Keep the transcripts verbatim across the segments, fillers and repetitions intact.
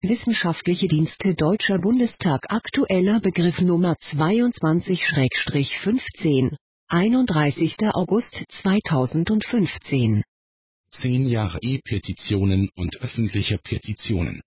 Wissenschaftliche Dienste Deutscher Bundestag. Aktueller Begriff Nummer zweiundzwanzig fünfzehn, einunddreißigster August zweitausendfünfzehn. Zehn Jahre E-Petitionen und öffentliche Petitionen.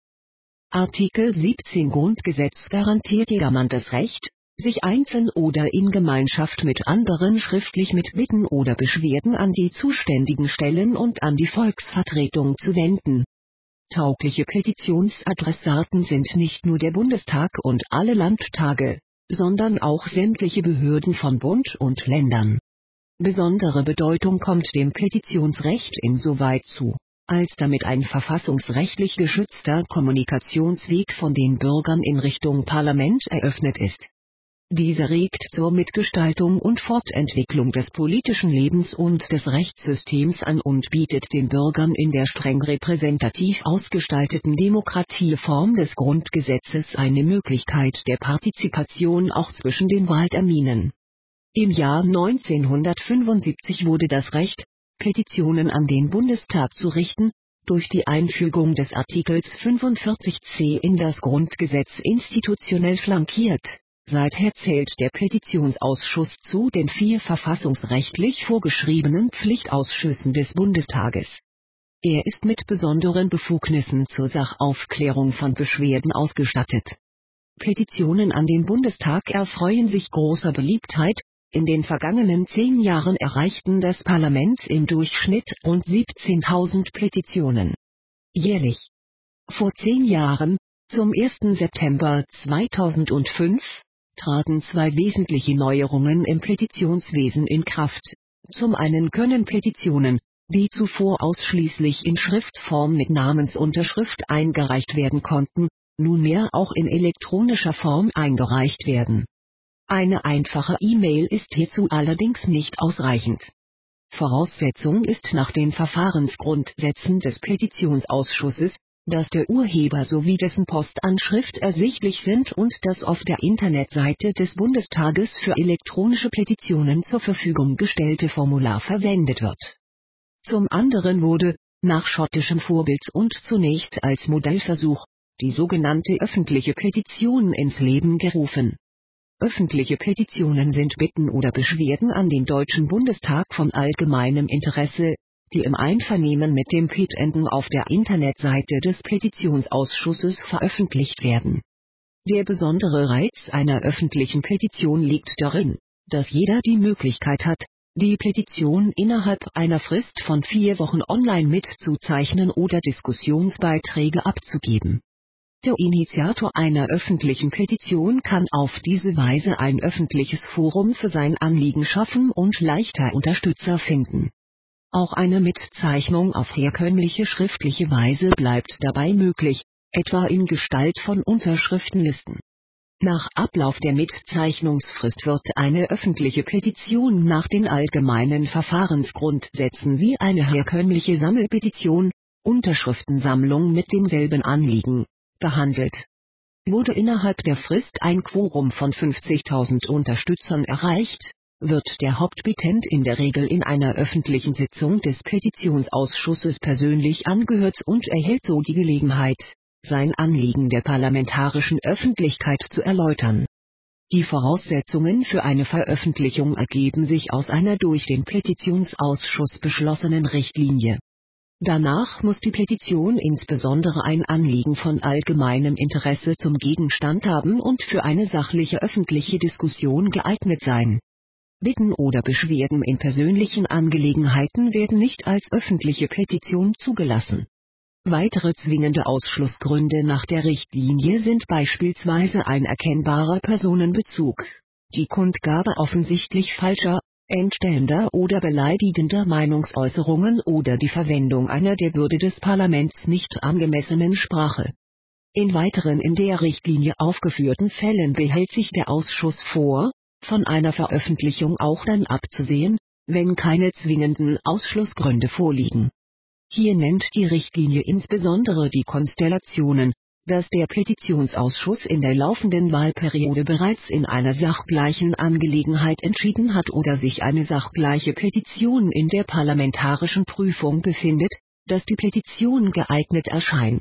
Artikel siebzehn Grundgesetz garantiert jedermann das Recht, sich einzeln oder in Gemeinschaft mit anderen schriftlich mit Bitten oder Beschwerden an die zuständigen Stellen und an die Volksvertretung zu wenden. Taugliche Petitionsadressaten sind nicht nur der Bundestag und alle Landtage, sondern auch sämtliche Behörden von Bund und Ländern. Besondere Bedeutung kommt dem Petitionsrecht insoweit zu, als damit ein verfassungsrechtlich geschützter Kommunikationsweg von den Bürgern in Richtung Parlament eröffnet ist. Dieser regt zur Mitgestaltung und Fortentwicklung des politischen Lebens und des Rechtssystems an und bietet den Bürgern in der streng repräsentativ ausgestalteten Demokratieform des Grundgesetzes eine Möglichkeit der Partizipation auch zwischen den Wahlterminen. Im Jahr neunzehnhundertfünfundsiebzig wurde das Recht, Petitionen an den Bundestag zu richten, durch die Einfügung des Artikels fünfundvierzig c in das Grundgesetz institutionell flankiert. Seither zählt der Petitionsausschuss zu den vier verfassungsrechtlich vorgeschriebenen Pflichtausschüssen des Bundestages. Er ist mit besonderen Befugnissen zur Sachaufklärung von Beschwerden ausgestattet. Petitionen an den Bundestag erfreuen sich großer Beliebtheit. In den vergangenen zehn Jahren erreichten das Parlament im Durchschnitt rund siebzehntausend Petitionen jährlich. Vor zehn Jahren, zum ersten September zweitausendfünf, traten zwei wesentliche Neuerungen im Petitionswesen in Kraft. Zum einen können Petitionen, die zuvor ausschließlich in Schriftform mit Namensunterschrift eingereicht werden konnten, nunmehr auch in elektronischer Form eingereicht werden. Eine einfache E-Mail ist hierzu allerdings nicht ausreichend. Voraussetzung ist nach den Verfahrensgrundsätzen des Petitionsausschusses, dass der Urheber sowie dessen Postanschrift ersichtlich sind und das auf der Internetseite des Bundestages für elektronische Petitionen zur Verfügung gestellte Formular verwendet wird. Zum anderen wurde, nach schottischem Vorbild und zunächst als Modellversuch, die sogenannte öffentliche Petition ins Leben gerufen. Öffentliche Petitionen sind Bitten oder Beschwerden an den Deutschen Bundestag von allgemeinem Interesse, die im Einvernehmen mit dem Petenten auf der Internetseite des Petitionsausschusses veröffentlicht werden. Der besondere Reiz einer öffentlichen Petition liegt darin, dass jeder die Möglichkeit hat, die Petition innerhalb einer Frist von vier Wochen online mitzuzeichnen oder Diskussionsbeiträge abzugeben. Der Initiator einer öffentlichen Petition kann auf diese Weise ein öffentliches Forum für sein Anliegen schaffen und leichter Unterstützer finden. Auch eine Mitzeichnung auf herkömmliche schriftliche Weise bleibt dabei möglich, etwa in Gestalt von Unterschriftenlisten. Nach Ablauf der Mitzeichnungsfrist wird eine öffentliche Petition nach den allgemeinen Verfahrensgrundsätzen wie eine herkömmliche Sammelpetition, Unterschriftensammlung mit demselben Anliegen, behandelt. Wurde innerhalb der Frist ein Quorum von fünfzigtausend Unterstützern erreicht, wird der Hauptpetent in der Regel in einer öffentlichen Sitzung des Petitionsausschusses persönlich angehört und erhält so die Gelegenheit, sein Anliegen der parlamentarischen Öffentlichkeit zu erläutern. Die Voraussetzungen für eine Veröffentlichung ergeben sich aus einer durch den Petitionsausschuss beschlossenen Richtlinie. Danach muss die Petition insbesondere ein Anliegen von allgemeinem Interesse zum Gegenstand haben und für eine sachliche öffentliche Diskussion geeignet sein. Bitten oder Beschwerden in persönlichen Angelegenheiten werden nicht als öffentliche Petition zugelassen. Weitere zwingende Ausschlussgründe nach der Richtlinie sind beispielsweise ein erkennbarer Personenbezug, die Kundgabe offensichtlich falscher, entstellender oder beleidigender Meinungsäußerungen oder die Verwendung einer der Würde des Parlaments nicht angemessenen Sprache. In weiteren in der Richtlinie aufgeführten Fällen behält sich der Ausschuss vor, von einer Veröffentlichung auch dann abzusehen, wenn keine zwingenden Ausschlussgründe vorliegen. Hier nennt die Richtlinie insbesondere die Konstellationen, dass der Petitionsausschuss in der laufenden Wahlperiode bereits in einer sachgleichen Angelegenheit entschieden hat oder sich eine sachgleiche Petition in der parlamentarischen Prüfung befindet, dass die Petition geeignet erscheint,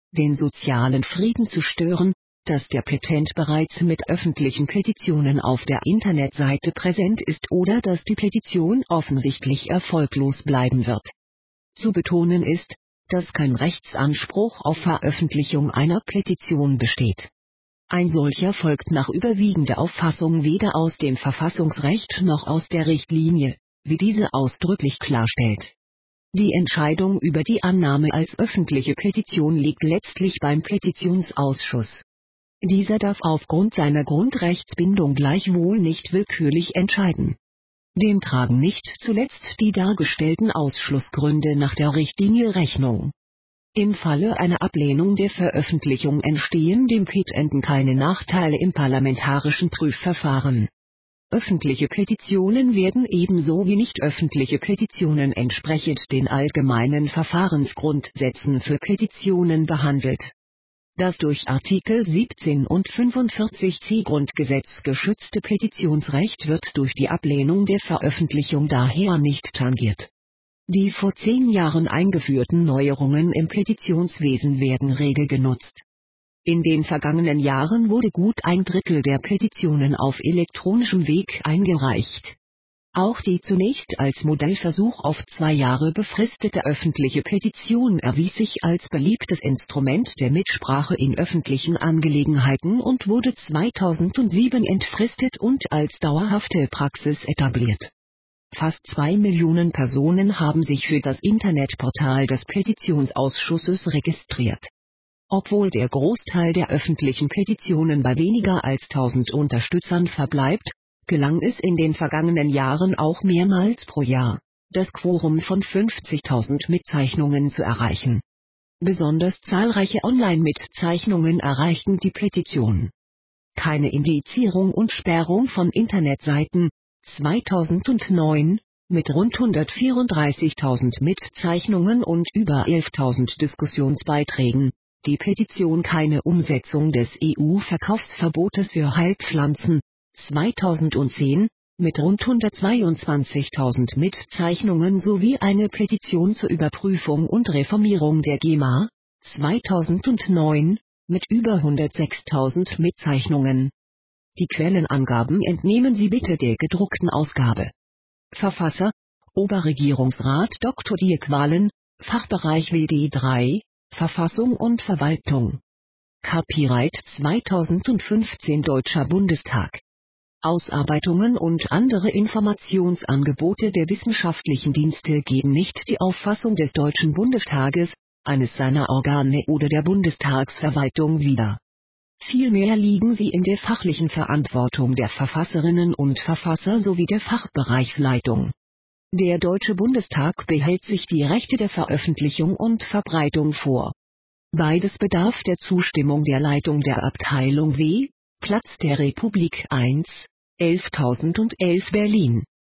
den sozialen Frieden zu stören, dass der Petent bereits mit öffentlichen Petitionen auf der Internetseite präsent ist oder dass die Petition offensichtlich erfolglos bleiben wird. Zu betonen ist, dass kein Rechtsanspruch auf Veröffentlichung einer Petition besteht. Ein solcher folgt nach überwiegender Auffassung weder aus dem Verfassungsrecht noch aus der Richtlinie, wie diese ausdrücklich klarstellt. Die Entscheidung über die Annahme als öffentliche Petition liegt letztlich beim Petitionsausschuss. Dieser darf aufgrund seiner Grundrechtsbindung gleichwohl nicht willkürlich entscheiden. Dem tragen nicht zuletzt die dargestellten Ausschlussgründe nach der Richtlinie Rechnung. Im Falle einer Ablehnung der Veröffentlichung entstehen dem Petenten keine Nachteile im parlamentarischen Prüfverfahren. Öffentliche Petitionen werden ebenso wie nicht öffentliche Petitionen entsprechend den allgemeinen Verfahrensgrundsätzen für Petitionen behandelt. Das durch Artikel siebzehn und fünfundvierzig c Grundgesetz geschützte Petitionsrecht wird durch die Ablehnung der Veröffentlichung daher nicht tangiert. Die vor zehn Jahren eingeführten Neuerungen im Petitionswesen werden rege genutzt. In den vergangenen Jahren wurde gut ein Drittel der Petitionen auf elektronischem Weg eingereicht. Auch die zunächst als Modellversuch auf zwei Jahre befristete öffentliche Petition erwies sich als beliebtes Instrument der Mitsprache in öffentlichen Angelegenheiten und wurde zweitausendsieben entfristet und als dauerhafte Praxis etabliert. Fast zwei Millionen Personen haben sich für das Internetportal des Petitionsausschusses registriert. Obwohl der Großteil der öffentlichen Petitionen bei weniger als tausend Unterstützern verbleibt, gelang es in den vergangenen Jahren auch mehrmals pro Jahr, das Quorum von fünfzigtausend Mitzeichnungen zu erreichen. Besonders zahlreiche Online-Mitzeichnungen erreichten die Petition. Keine Indizierung und Sperrung von Internetseiten, zweitausendneun, mit rund hundertvierunddreißigtausend Mitzeichnungen und über elftausend Diskussionsbeiträgen, die Petition keine Umsetzung des E U-Verkaufsverbotes für Heilpflanzen, zweitausendzehn, mit rund hundertzweiundzwanzigtausend Mitzeichnungen sowie eine Petition zur Überprüfung und Reformierung der GEMA, zweitausendneun, mit über hundertsechstausend Mitzeichnungen. Die Quellenangaben entnehmen Sie bitte der gedruckten Ausgabe. Verfasser: Oberregierungsrat Doktor Dirk Wahlen, Fachbereich W D drei, Verfassung und Verwaltung. Copyright zweitausendfünfzehn Deutscher Bundestag. Ausarbeitungen und andere Informationsangebote der wissenschaftlichen Dienste geben nicht die Auffassung des Deutschen Bundestages, eines seiner Organe oder der Bundestagsverwaltung wider. Vielmehr liegen sie in der fachlichen Verantwortung der Verfasserinnen und Verfasser sowie der Fachbereichsleitung. Der Deutsche Bundestag behält sich die Rechte der Veröffentlichung und Verbreitung vor. Beides bedarf der Zustimmung der Leitung der Abteilung W, Platz der Republik eins, elftausendundelf Berlin.